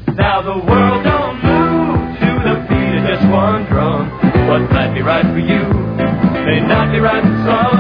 Now the world don't move to the beat of just one drum. What might be right for you may not be right for some.